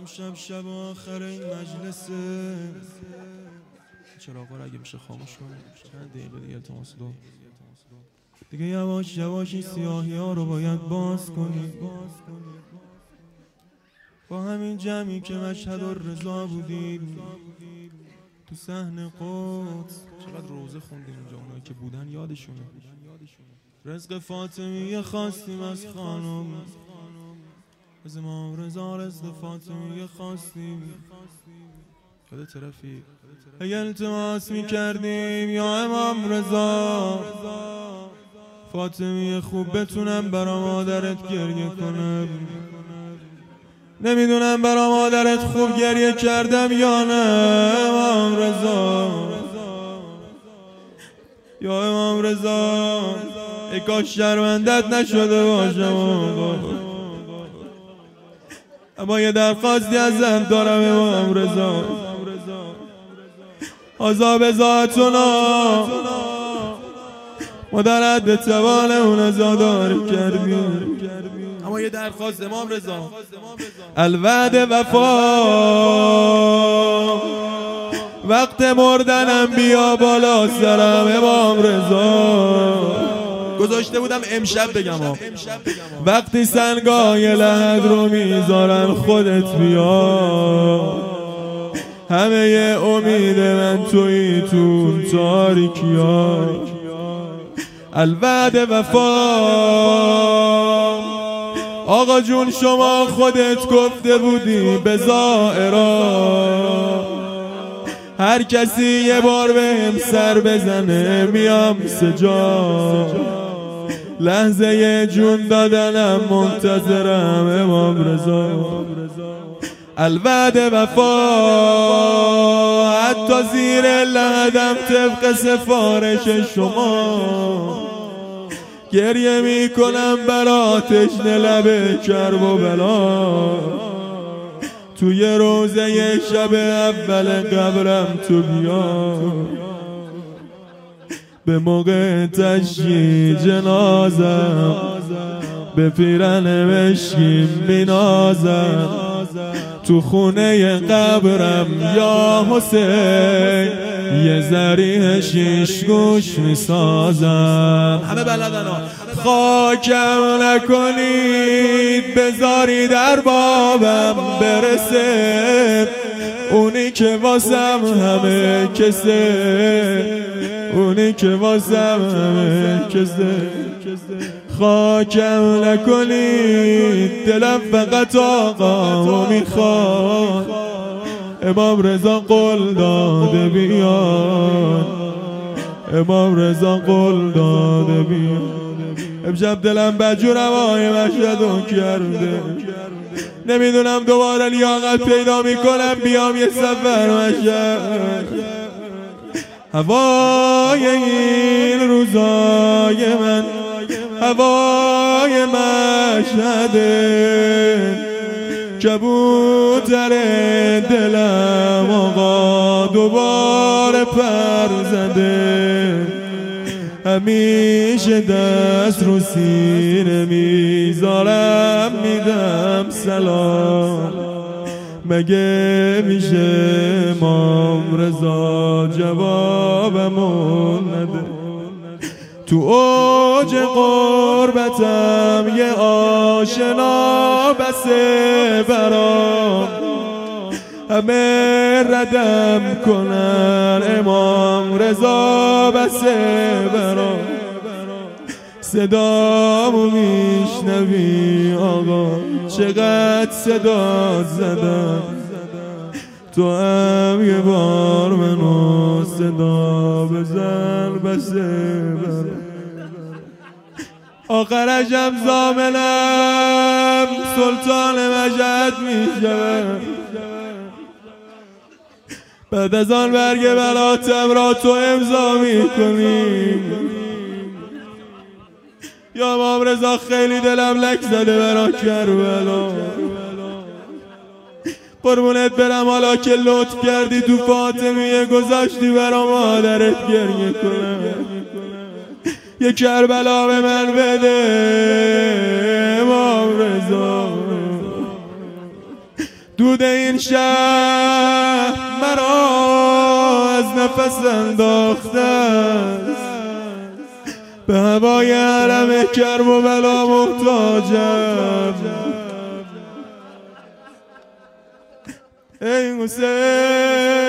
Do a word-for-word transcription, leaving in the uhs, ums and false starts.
امشب شب آخر این مجلسه. چراغا رو اگه میشه خاموش کنه، چند دقیقه دیگه التماس دو دیگه یواش یواش این سیاهی ها رو باید باز کنی. با همین جمعی که مشهد الرضا بودیم تو صحن قدس، چقدر روزه خوندیم اونجا، اونایی که بودن یادشونه. رزق فاطمیه خواستیم از خانم، از امام رضا رزق فاطمیه خواستیم. یاد طرفی اگه التماس میکردیم یا امام رضا فاطمیه خوب بتونم برا مادرت گریه کنم. نمیدونم برا مادرت خوب گریه کردم یا نه امام رضا، یا امام رضا ای کاش شرمندت نشده باشم، اما یه درخواستی ازم دارم امام رضا. عذاب ذاتنا مادرت به توان اون ازادار کردیم، اما یه درخواست امام رضا، الوعد وفا، وقت مردنم بیا بالا سرم امام رضا. گذاشته بودم امشب بگم ها، وقتی سنگای لحد رو میذارن خودت بیا، همه ی امید من توی تو تاریکیا. الوعد وفا آقا جون شما خودت گفته بودی به زائرا، هر کسی یه بار بهم سر بزنه میام سجا، لحظه جون دادنم منتظرم امام رضا. الوعد وفا حتی زیر لحدم طبق سفارش شما، گریه میکنم برا تشنه لب کرب و بلا، توی روزه شب اول قبرم تو بیا، به موقع تشییع جنازم به پیرن مشکیم مینازم، تو خونه قبرم یا حسین یه ذریح شیش گوش میسازم. همه بلدن ها. خاکم نکنید بذاری در بابم برسه، اونی که واسم همه کسه، اونی که واسم همه کسه. خاکم نکنید دلم فقط آقا میخواد، امام رضا قول داده بیاد، امام رضا قول داده بیاد. امشب دلم بجور هوای مشهدو کرده، نمیدونم دوباره لیاقت پیدا میکنم بیام یه سفر مشهد. هوای این روزای من هوای مشهده، کبوتر دلم آقا دوباره پر زده، همیشه دست رو سینه میذارم میدم سلام، مگه میشه امام رضا جوابمون نده. تو اوج قربتم یه آشنا بسه برام، همه ردم کنن امام رضا بسه برام. صدامو میشنوی آقا چقدر صدا زدم، تو هم یه بار منو صدا بزن بسه برام. آخرشم زامنم سلطان مشهد میشم، بعد از آن برگ بلاتم را تو امضا میکنی. یا امام رضا خیلی دلم لک زده برا کربلا، قربونت برم حالا که لطف کردی تو فاطمیه گذاشتی برا مادرت گریه کنم، یه کربلا به من بده امام رضا. دود این شهر مرا از نفس انداخته است، به هوای حرم کرب و بلا محتاجم. ای حسین